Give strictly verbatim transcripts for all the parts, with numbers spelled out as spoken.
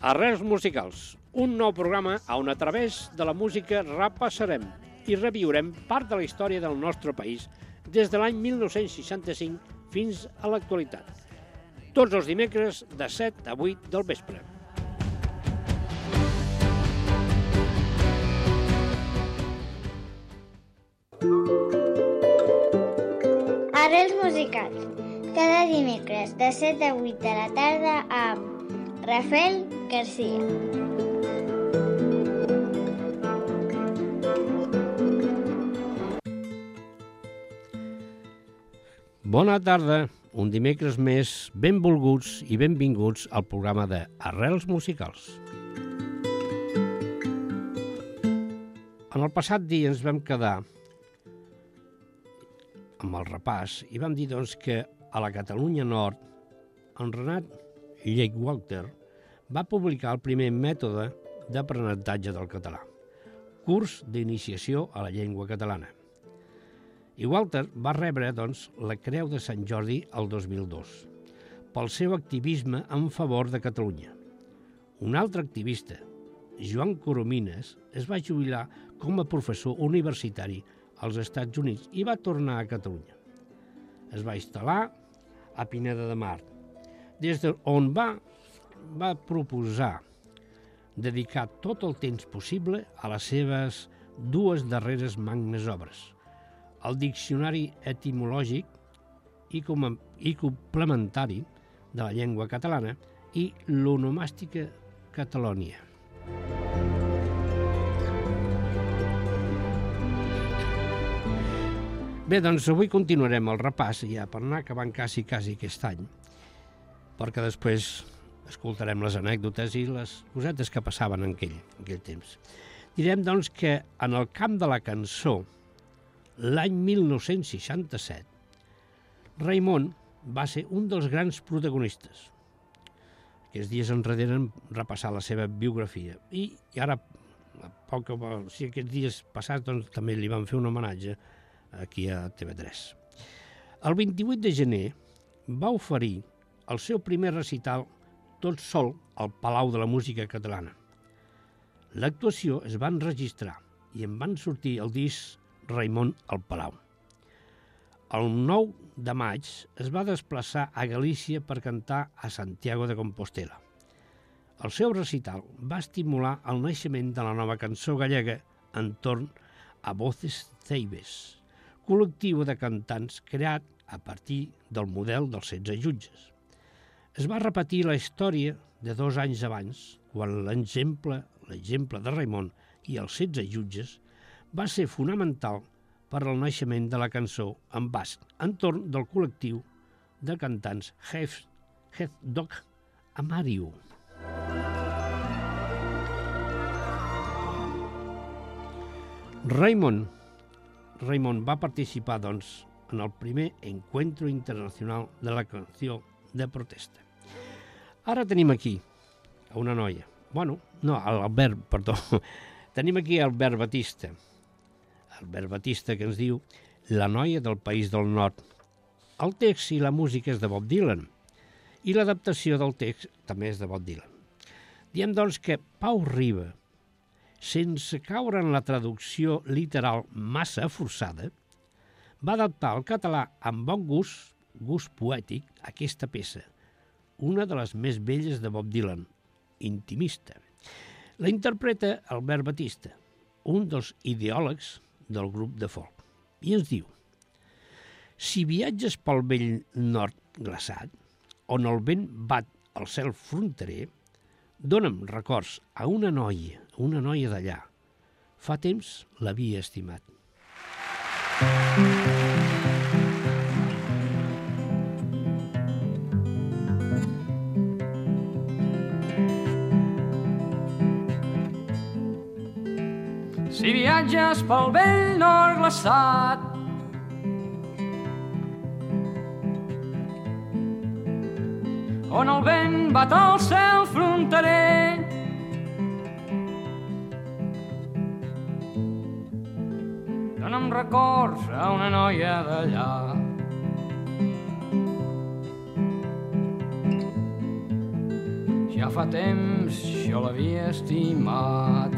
Arrels musicals, un nou programa on a través de la música repassarem i reviurem part de la història del nostre país des de l'any mil nou-cents seixanta-cinc fins a l'actualitat. Tots els dimecres de set a vuit del vespre. Arrels musicals, cada dimecres de set a vuit de la tarda amb Rafael García. Bona tarda, un dimecres més, benvolguts i benvinguts al programa de Arrels musicals. En el passat dia ens vam quedar amb el repàs i vam dir doncs, que a la Catalunya Nord en Renat Lleykwalter va publicar el primer mètode d'aprenentatge del català, curs d'iniciació a la llengua catalana. I Walter va rebre doncs, la Creu de Sant Jordi el dos mil dos pel seu activisme en favor de Catalunya. Un altre activista, Joan Coromines, es va jubilar com a professor universitari als Estats Units i va tornar a Catalunya. Es va instal·lar a Pineda de Mar, des d'on va, va proposar dedicar tot el temps possible a les seves dues darreres magnes obres, el Diccionari Etimològic i, com a, i complementari de la llengua catalana i l'Onomàstica Catalònia. Bé, doncs avui continuarem el repàs ja per anar acabant quasi, quasi aquest any, perquè després escoltarem les anècdotes i les cosetes que passaven en aquell, en aquell temps. Direm, doncs, que en el camp de la cançó, l'any mil nou-cents seixanta-set, Raimon va ser un dels grans protagonistes. Aquests dies enrere hem repassat la seva biografia i, i ara, a poc, o sigui, aquests dies passats, doncs, també li van fer un homenatge aquí a T V tres. El vint-i-vuit de gener va oferir el seu primer recital tot sol al Palau de la Música Catalana. L'actuació es va enregistrar i en van sortir el disc Raimon al Palau. El nou de maig es va desplaçar a Galícia per cantar a Santiago de Compostela. El seu recital va estimular el naixement de la nova cançó gallega entorn a Voces Ceibes, col·lectiu de cantants creat a partir del model dels setze jutges. Es va repetir la història de dos anys abans, quan l'exemple l'exemple de Raimon i els setze jutges va ser fonamental per al naixement de la cançó en basc entorn del col·lectiu de cantants Hef-Dog Amariu. Raimon Raimon va participar, doncs, en el primer Encuentro Internacional de la Canció de Protesta. Ara tenim aquí a una noia. Bueno, no, Albert, perdó. Tenim aquí Albert Batista. Albert Batista, que ens diu La noia del País del Nord. El text i la música és de Bob Dylan i l'adaptació del text també és de Bob Dylan. Diem, doncs, que Pau Riba, sense caure en la traducció literal massa forçada, va adaptar al català amb bon gust, gust poètic, aquesta peça, una de les més belles de Bob Dylan, Intimista. La interpreta Albert Batista, un dels ideòlegs del grup de folk, i ens diu: si viatges pel vell nord glaçat, on el vent bat al cel fronterer, dona'm records a una noia, una noia d'allà. Fa temps l'havia estimat. Si viatges pel vell nord glaçat, on el vent bat al cel fronterer, dona'm records a una noia d'allà. ja fa temps jo l'havia estimat.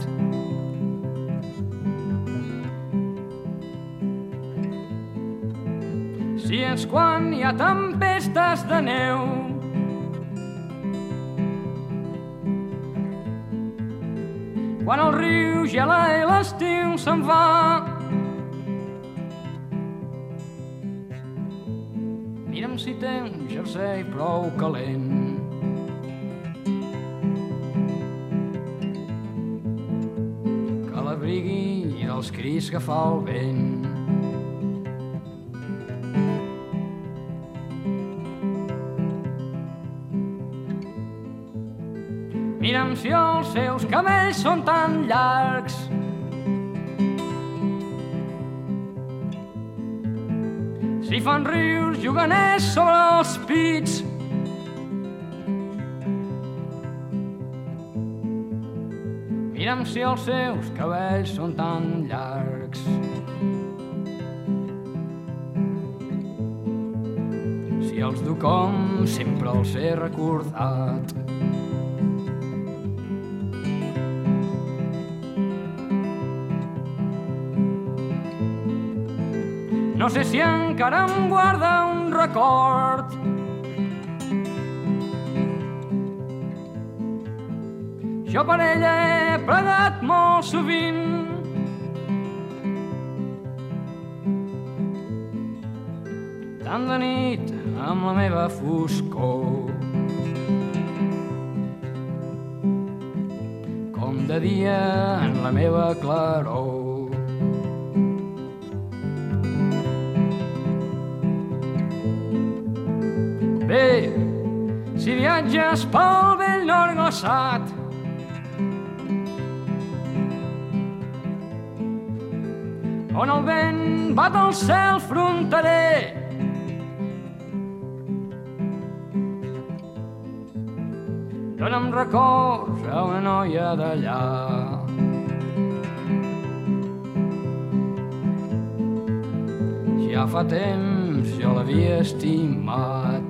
Si és quan hi ha tempestes de neu, quan el riu gela i l'estiu se'n va, mira'm si té un jersei prou calent. Que l'abrigui dels crits que fa el vent. Mira'm si els seus cabells són tan llargs, si fan rius juganers sobre els pits, mira'm si els seus cabells són tan llargs, si els du com sempre els he recordat. No sé si encara em guarda un record jo per ella he pregat molt sovint. Tant de nit amb la meva foscor com de dia en la meva claror. Bé, si viatges pel vell nord glaçat, on el vent bat al cel fronterer, dona'm records a una noia d'allà. Ja fa temps jo l'havia estimat.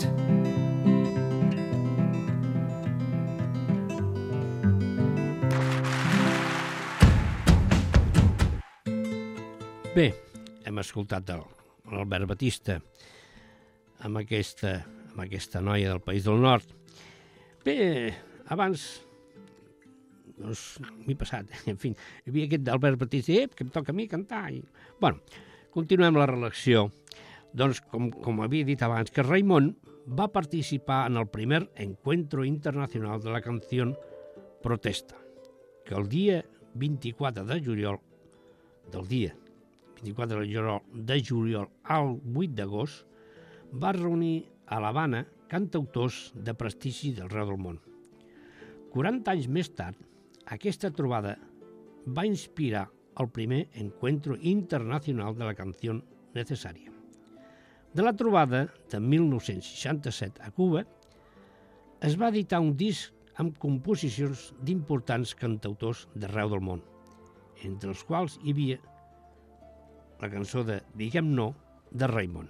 Bé, hem escoltat l'Albert Batista amb aquesta, amb aquesta noia del País del Nord. Bé, abans, doncs, m'he passat, en fi, hi havia aquest d'Albert Batista, eh, que em toca a mi cantar. I... Bueno, continuem la relació. Doncs, com, com havia dit abans, que Raimon va participar en el primer Encuentro Internacional de la Canción Protesta, que el dia vint-i-quatre de juliol, del dia vint-i-quatre de juliol al vuit d'agost, va reunir a l'Havana cantautors de prestigi d'arreu del món. quaranta anys més tard, aquesta trobada va inspirar el primer Encuentro Internacional de la Canción Necesaria. De la trobada de mil nou-cents seixanta-set a Cuba, es va editar un disc amb composicions d'importants cantautors d'arreu del món, entre els quals hi havia la cançó de Diguem no, de Raimon.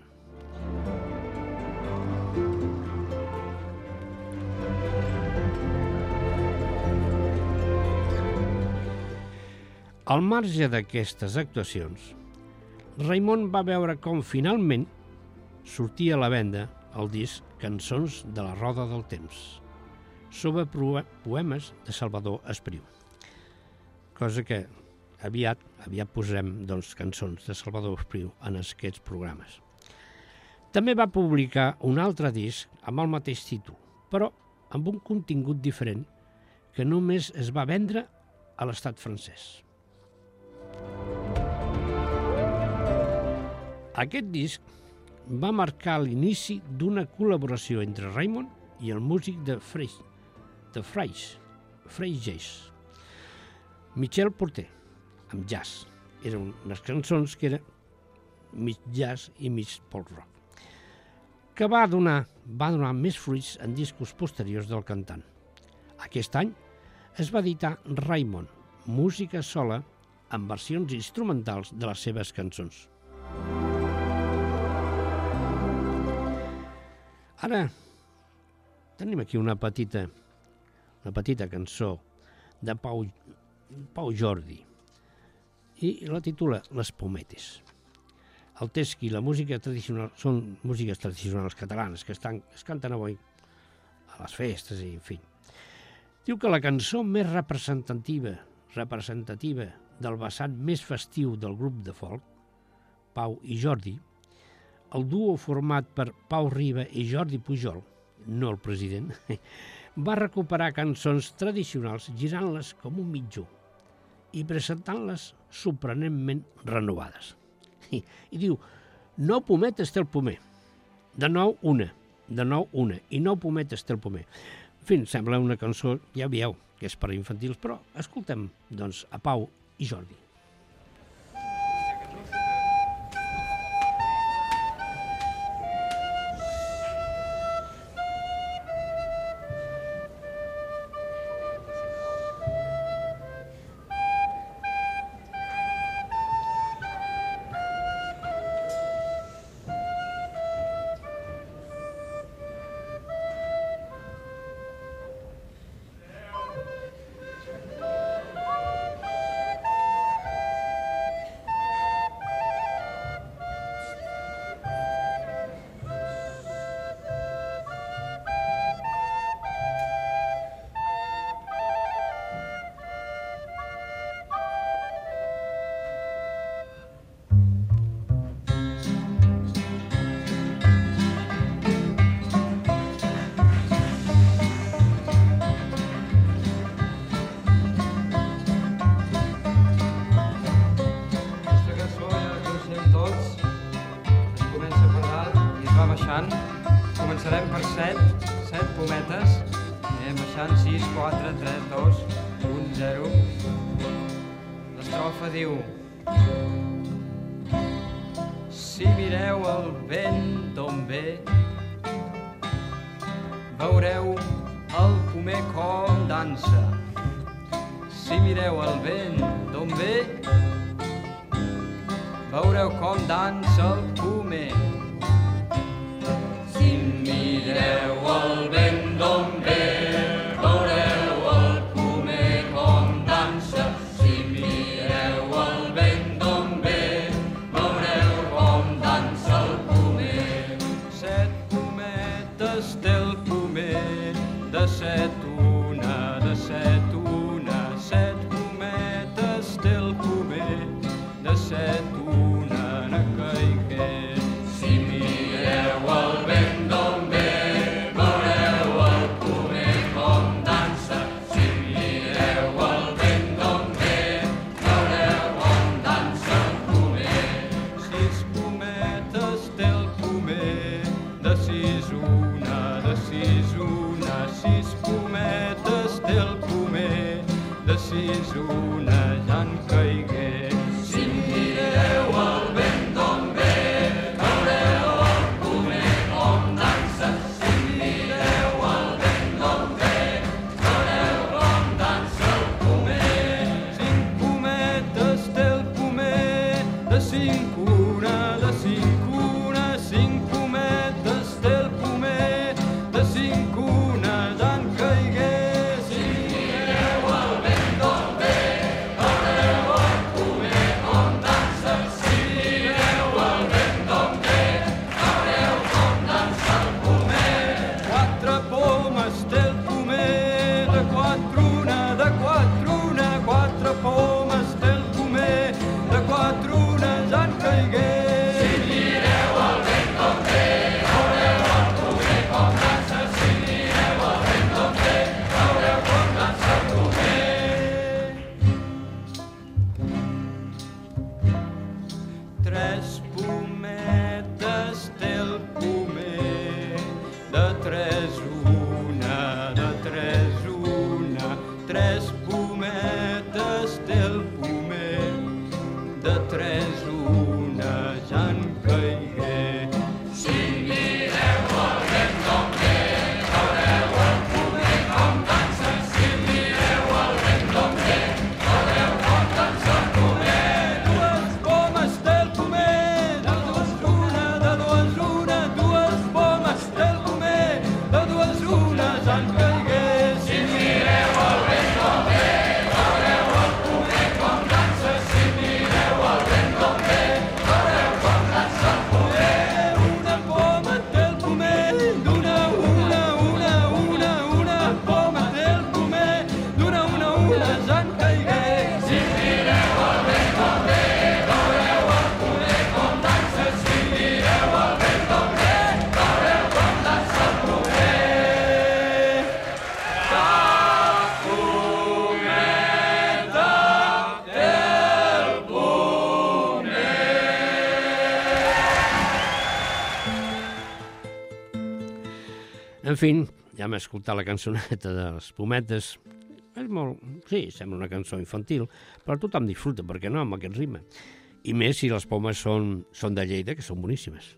Al marge d'aquestes actuacions, Raimon va veure com finalment sortia a la venda el disc Cançons de la Roda del Temps, sobre poemes de Salvador Espriu, cosa que aviat, aviat posarem doncs, cançons de Salvador Espriu en aquests programes. També va publicar un altre disc amb el mateix títol, però amb un contingut diferent que només es va vendre a l'estat francès. Aquest disc va marcar l'inici d'una col·laboració entre Raimon i el músic de Freix, de Freix, Freix Jazz, Michel Porter, amb jazz. Eren unes cançons que eren mig jazz i mig folk rock, que va donar, va donar més fruits en discos posteriors del cantant. Aquest any es va editar Raimon, música sola amb versions instrumentals de les seves cançons. Ara tenim aquí una petita, una petita cançó de Pau, Pau Jordi, i la titula Les Pometes. El text i la música tradicional són músiques tradicionals catalanes que estan, es canten avui a les festes i en fi. Diu que la cançó més representativa, representativa del vessant més festiu del grup de folk, Pau i Jordi, el duo format per Pau Riba i Jordi Pujol, no el president, va recuperar cançons tradicionals girant-les com un mitjó i presentant-les sorprenentment renovades. I, i diu, nou pometes té el pomer, de nou una, de nou una, i nou pometes té el pomer. En fi, sembla una cançó, ja veieu, que és per a infantils, però escoltem, doncs, a Pau i Jordi. Començarem per set, set pometes, anem baixant, sis, quatre, tres, dos, un, zero. L'estrofa diu: si mireu el vent d'on ve, veureu el pomer com dansa. Si mireu el vent d'on ve, veureu com dansa el pomer. Mireu el vent d'on ve, veureu el pomer com dansa. Si mireu el vent d'on ve, veureu com dansa el pomer. Set pometes té el pomer, de set una, de set una. Set pometes té el pomer, de set una no caigué. Si mireu el vent d'on ve, sis una ja en caigué. Si mireu el vent d'on ve, veureu el pomer com dansa. Si mireu el vent d'on ve, veureu com dansa el pomer. Cinc pometes té el pomer, de cinc una, de cinc una. Cinc pometes té el pomer, de cinc una ja en caigué. Tres pometes té el pomer, de tres una, de tres una. En fi, ja hem escoltat la cançoneta de les pometes. És molt... Sí, sembla una cançó infantil, però tothom disfruta, perquè no, amb aquest ritme. I més si les pomes són, són de Lleida, que són boníssimes.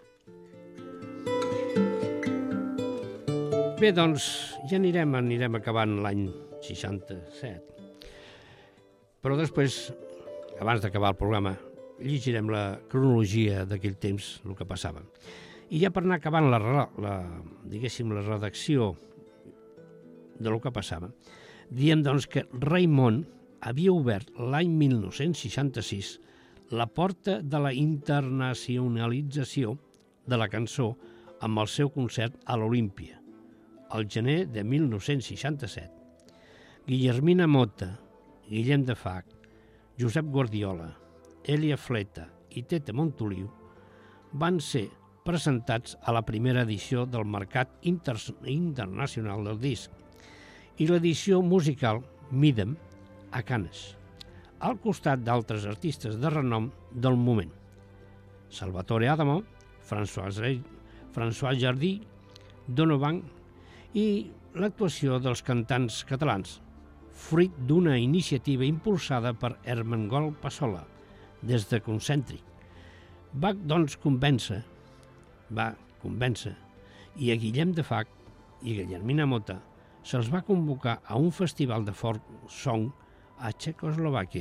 Bé, doncs, ja anirem, anirem acabant l'any seixanta-set. Però després, abans d'acabar el programa, llegirem la cronologia d'aquell temps, el que passava. I ja per anar acabant la, la, diguéssim, la redacció de lo que passava, diem doncs que Raimon havia obert l'any mil nou-cents seixanta-sis la porta de la internacionalització de la cançó amb el seu concert a l'Olímpia, al gener de mil nou-cents seixanta-set. Guillermina Motta, Guillem de Fac, Josep Guardiola, Elia Fleta i Tete Montoliu van ser presentats a la primera edició del Mercat Inter Internacional del Disc i l'edició musical Midem a Canes, al costat d'altres artistes de renom del moment. Salvatore Adamo, François, François Jardí, Donovan i l'actuació dels cantants catalans, fruit d'una iniciativa impulsada per Ermengol Passola, des de Concèntric. Va, doncs, convèncer, va convèncer, i a Guillem de Fac i Guillermina Motta se'ls va convocar a un festival de folk song a Txecoslovàquia.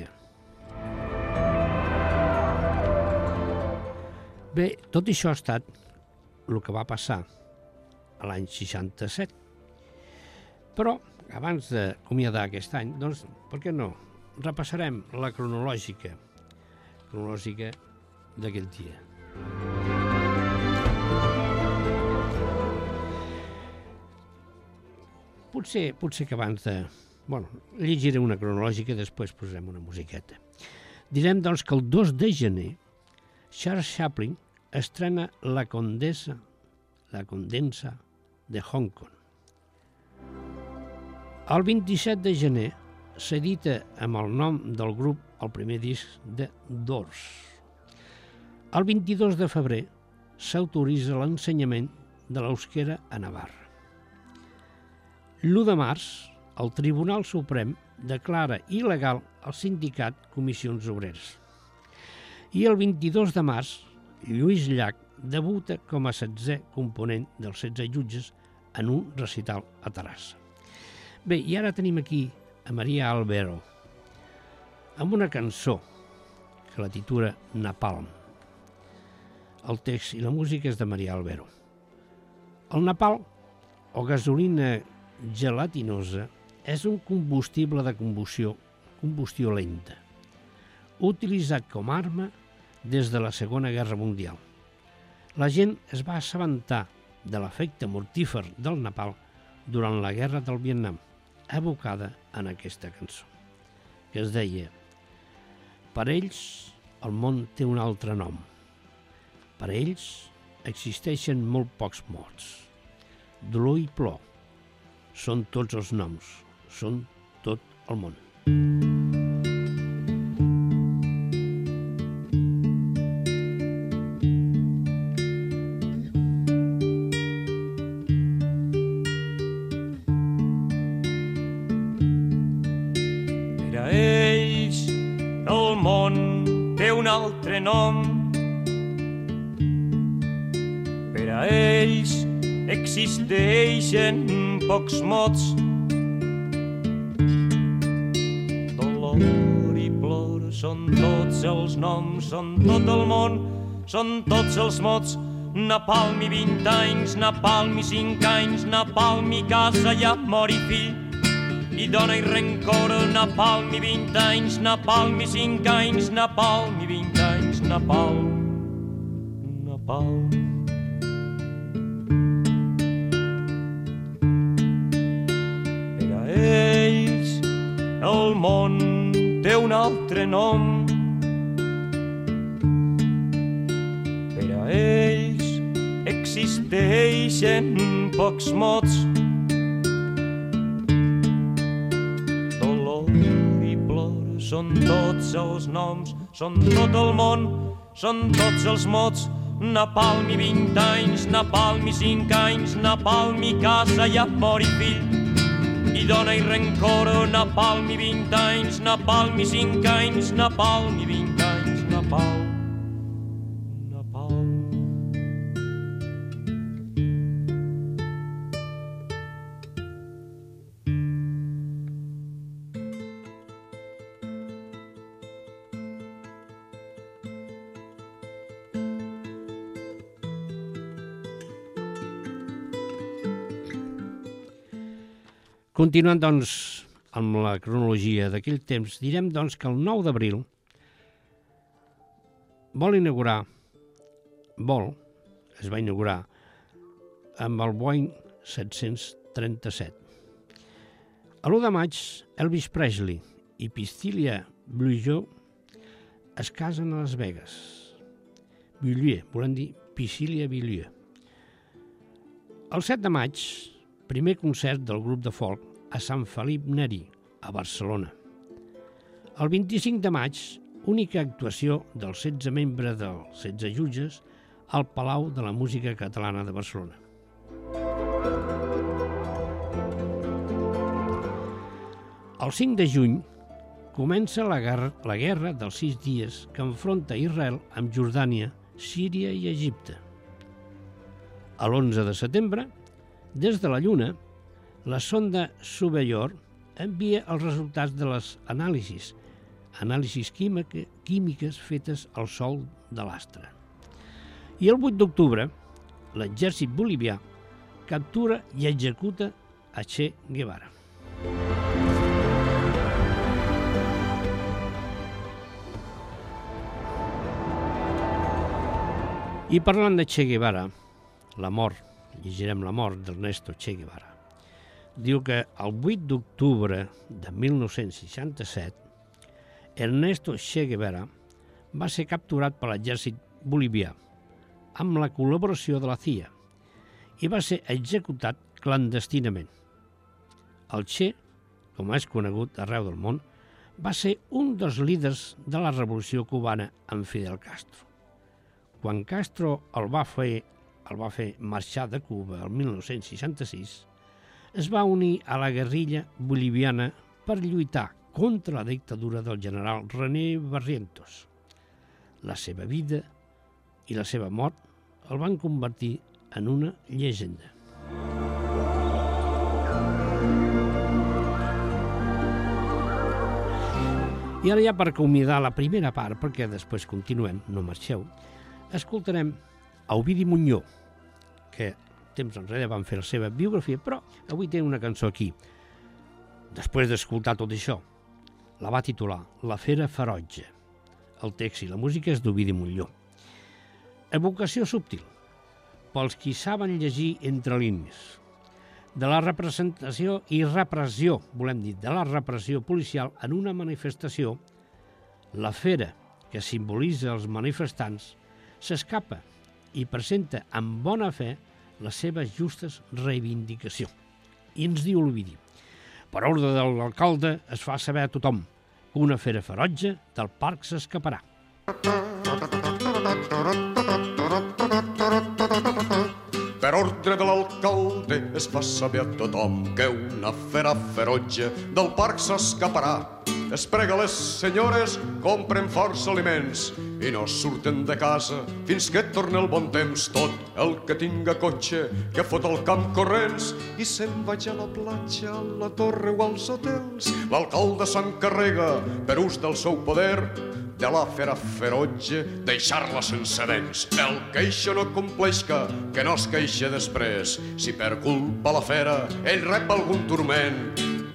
Bé, tot això ha estat el que va passar a l'any seixanta-set. Però, abans d'acomiadar aquest any, doncs, per què no? Repassarem la cronològica, cronològica d'aquell dia. Potser, potser que abans de... Bueno, llegiré una cronològica i després posarem una musiqueta. Direm, doncs, que el dos de gener Charles Chaplin estrena La Condessa, La Condensa de Hong Kong. El vint-i-set de gener s'edita amb el nom del grup el primer disc de Doors. El vint-i-dos de febrer s'autoritza l'ensenyament de l'euskera a Navarra. l'u de març, el Tribunal Suprem declara il·legal el sindicat Comissions Obreres. I el vint-i-dos de març, Lluís Llach debuta com a setzè component dels setze jutges en un recital a Terrassa. Bé, i ara tenim aquí a Maria Albero amb una cançó que la titula Napalm. El text i la música és de Maria Albero. El napalm, o gasolina gelatinosa, és un combustible de combustió, combustió lenta, utilitzat com a arma des de la Segona Guerra Mundial. La gent es va assabentar de l'efecte mortífer del napalm durant la Guerra del Vietnam, evocada en aquesta cançó, que es deia: per ells el món té un altre nom. Per ells existeixen molt pocs mots. Dolor i plor són tots els noms, són tot el món. Per a ells el món té un altre nom. Per a ells existeixen pocs mots. Dolor i plor són tots els noms, són tot el món, són tots els mots. Napalm i vint anys, napalm i cinc anys, napalm i casa i amor i fill i dona i rencor. Napalm i vint anys, napalm i cinc anys, napalm i vint anys, napalm, napalm. Ells, el món té un altre nom. Per a ells existeixen pocs mots. Dolor i plor són tots els noms, són tot el món, són tots els mots. napalm i vint anys, napalm i cinc anys, napalm i casa i amor i fill i dona i rencor, napalm i vint anys, napalm i cinc anys, napalm i vint anys, napalm. Continuant, doncs, amb la cronologia d'aquell temps, direm, doncs, que el nou d'abril vol inaugurar, vol, es va inaugurar amb el Boeing set-cents trenta-set. A l'u de maig, Elvis Presley i Priscilla Beaulieu es casen a Las Vegas. Beaulieu, volem dir Priscilla Beaulieu. El set de maig, primer concert del grup de folk a Sant Felip Neri, a Barcelona. El vint-i-cinc de maig, única actuació dels setze membres dels setze jutges al Palau de la Música Catalana de Barcelona. El cinc de juny comença la guerra, la guerra dels sis dies que enfronta Israel amb Jordània, Síria i Egipte. A l'onze de setembre, des de la Lluna, la sonda Surveyor envia els resultats de les anàlisis, anàlisis química, químiques fetes al sòl de l'astre. I el vuit d'octubre, l'exèrcit bolivià captura i executa a Che Guevara. I parlant de Che Guevara, la mort, llegirem la mort d'Ernesto Che Guevara. Diu que el vuit d'octubre de mil nou-cents seixanta-set, Ernesto Che Guevara va ser capturat per l'exèrcit bolivià amb la col·laboració de la C I A i va ser executat clandestinament. El Che, com és conegut arreu del món, va ser un dels líders de la revolució cubana amb Fidel Castro. Quan Castro el va fer, el va fer marxar de Cuba el mil nou-cents seixanta-sis, es va unir a la guerrilla boliviana per lluitar contra la dictadura del general René Barrientos. La seva vida i la seva mort el van convertir en una llegenda. I ara ja per acomiadar la primera part, perquè després continuem, no marxeu, escoltarem a Ovidi Montllor, que temps enrere van fer la seva biografia, però avui té una cançó aquí. Després d'escoltar tot això, la va titular La Fera Ferotge. El text i la música és d'Ovidi Montllor. Evocació subtil, pels qui saben llegir entre línies, de la representació i repressió, volem dir, de la repressió policial en una manifestació, la fera que simbolitza els manifestants s'escapa i presenta amb bona fe les seves justes reivindicacions. I ens diu l'Ovidi: per ordre de l'alcalde es fa saber a tothom que una fera ferotge del parc s'escaparà. Per ordre de l'alcalde es fa saber a tothom que una fera ferotge del parc s'escaparà. Es prega les senyores, compren força aliments i no surten de casa fins que torni el bon temps. Tot el que tinga cotxe, que fot el camp corrents i se'n vaig a la platja, a la torre o als hotels. L'alcalde s'encarrega, per ús del seu poder, de la fera ferotge deixar-la sense dents. El que això no compleixca, que no es queixa després, si per culpa la fera ell rep algun turment.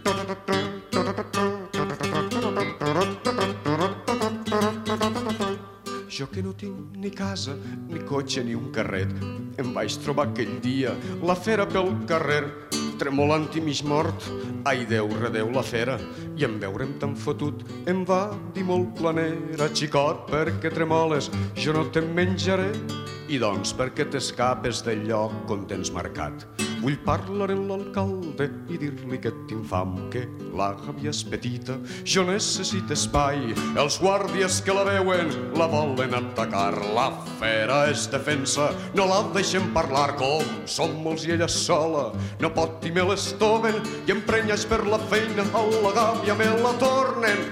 Jo que no tinc ni casa, ni cotxe, ni un carret, em vaig trobar aquell dia la fera pel carrer, tremolant i mig mort. Ai, Déu, redeu la fera, i en veure'm tan fotut em va dir molt planera: xicot, perquè tremoles, jo no te'n menjaré. I doncs perquè t'escapes del lloc on tens marcat. Vull parlar amb l'alcalde i dir-li que tinc fam, que la gàbia és petita, jo necessito espai. Els guàrdies que la veuen la volen atacar. La fera és defensa, no la deixem parlar. Com som molts i ella sola, no pot i me l'estoven, i emprenyats per la feina a la gàbia me la tornen.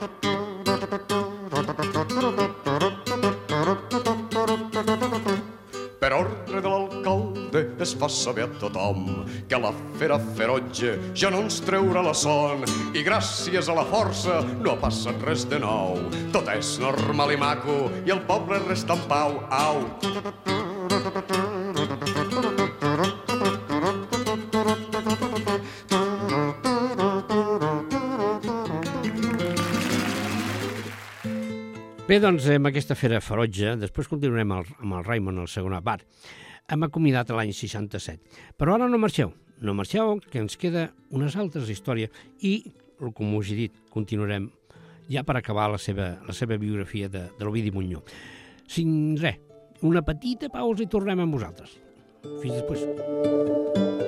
Per ordre de l'alcalde es fa saber a tothom que la fera ferotge ja no ens treurà la son, i gràcies a la força no ha passat res de nou. Tot és normal i maco i el poble resta en pau. Au! Bé, doncs, amb aquesta fera ferotge, després continuarem el, amb el Raimon, el segon part. Hem acomiadat l'any seixanta-set. Però ara no marxeu, no marxeu, que ens queda unes altres històries i, com us he dit, continuarem ja per acabar la seva, la seva biografia de, de l'Ovidi Montllor. Sin res, una petita pausa i tornem amb vosaltres. Fins després.